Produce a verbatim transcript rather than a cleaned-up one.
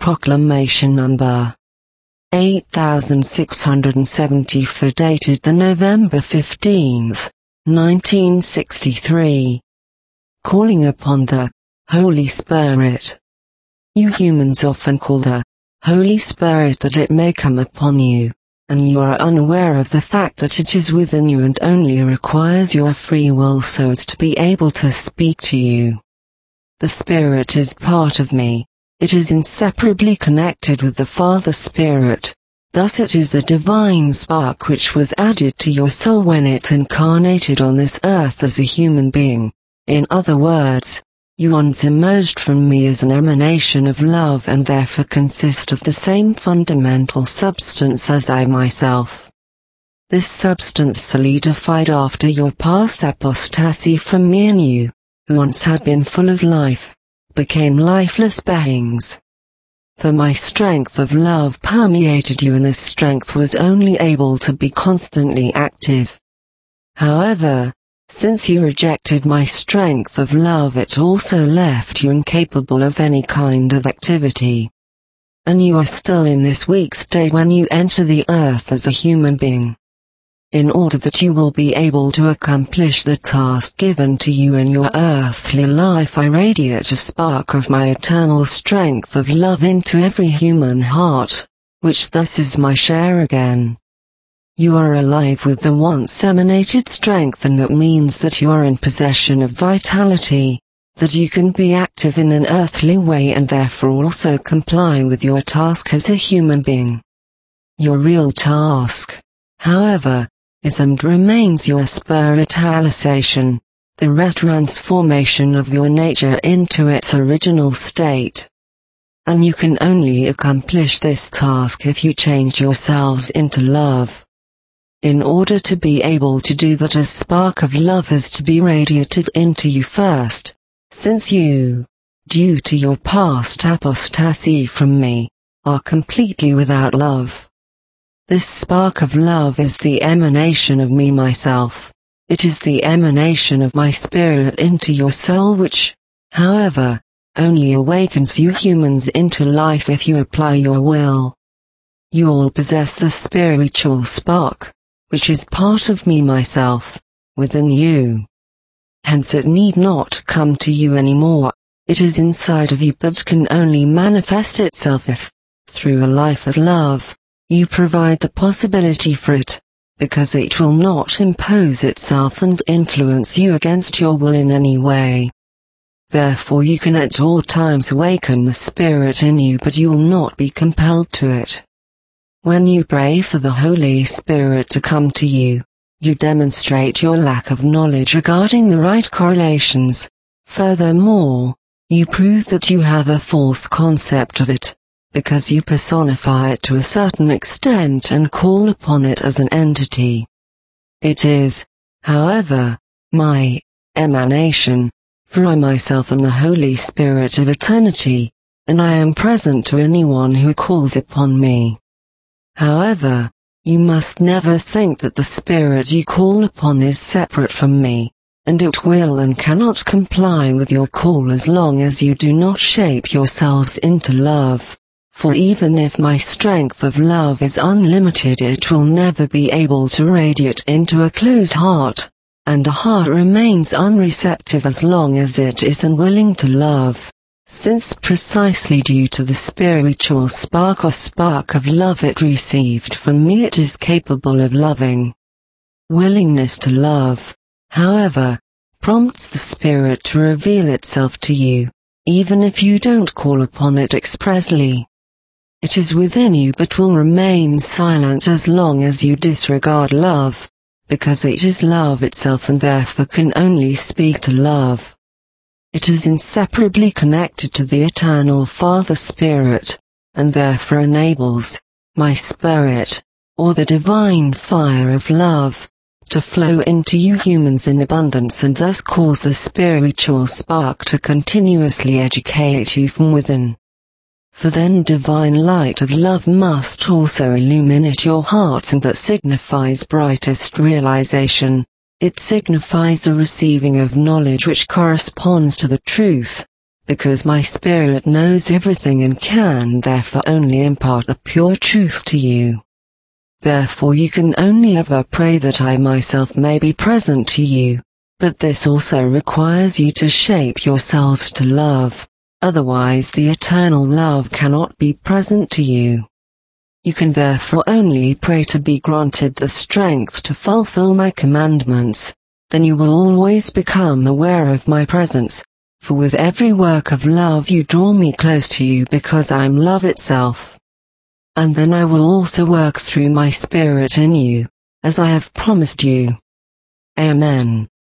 Proclamation Number eight thousand six hundred seventy-four, dated the November fifteenth, nineteen sixty-three. Calling upon the Holy Spirit. You humans often call the Holy Spirit that it may come upon you, and you are unaware of the fact that it is within you and only requires your free will so as to be able to speak to you. The Spirit is part of me. It is inseparably connected with the Father Spirit. Thus it is a divine spark which was added to your soul when it incarnated on this earth as a human being. In other words, you once emerged from me as an emanation of love and therefore consist of the same fundamental substance as I myself. This substance solidified after your past apostasy from me, and you, who once had been full of life, became lifeless beings. For my strength of love permeated you, and this strength was only able to be constantly active. However, since you rejected my strength of love, it also left you incapable of any kind of activity. And you are still in this weak state when you enter the earth as a human being. In order that you will be able to accomplish the task given to you in your earthly life, I radiate a spark of my eternal strength of love into every human heart, which thus is my share again. You are alive with the once emanated strength, and that means that you are in possession of vitality, that you can be active in an earthly way and therefore also comply with your task as a human being. Your real task, however, is and remains your spiritualization, the retransformation of your nature into its original state. And you can only accomplish this task if you change yourselves into love. In order to be able to do that, a spark of love has to be radiated into you first, since you, due to your past apostasy from me, are completely without love. This spark of love is the emanation of me myself. It is the emanation of my spirit into your soul, which, however, only awakens you humans into life if you apply your will. You all possess the spiritual spark, which is part of me myself, within you. Hence it need not come to you anymore. It is inside of you, but can only manifest itself if, through a life of love, you provide the possibility for it, because it will not impose itself and influence you against your will in any way. Therefore you can at all times awaken the spirit in you, but you will not be compelled to it. When you pray for the Holy Spirit to come to you, you demonstrate your lack of knowledge regarding the right correlations. Furthermore, you prove that you have a false concept of it, because you personify it to a certain extent and call upon it as an entity. It is, however, my emanation, for I myself am the Holy Spirit of eternity, and I am present to anyone who calls upon me. However, you must never think that the spirit you call upon is separate from me, and it will and cannot comply with your call as long as you do not shape yourselves into love. For even if my strength of love is unlimited, it will never be able to radiate into a closed heart, and a heart remains unreceptive as long as it is unwilling to love, since precisely due to the spiritual spark or spark of love it received from me, it is capable of loving. Willingness to love, however, prompts the spirit to reveal itself to you, even if you don't call upon it expressly. It is within you but will remain silent as long as you disregard love, because it is love itself and therefore can only speak to love. It is inseparably connected to the eternal Father Spirit, and therefore enables my spirit, or the divine fire of love, to flow into you humans in abundance and thus cause the spiritual spark to continuously educate you from within. For then divine light of love must also illuminate your hearts, and that signifies brightest realization. It signifies the receiving of knowledge which corresponds to the truth, because my spirit knows everything and can therefore only impart the pure truth to you. Therefore you can only ever pray that I myself may be present to you, but this also requires you to shape yourselves to love, otherwise the eternal love cannot be present to you. You can therefore only pray to be granted the strength to fulfill my commandments, then you will always become aware of my presence, for with every work of love you draw me close to you because I am love itself. And then I will also work through my spirit in you, as I have promised you. Amen.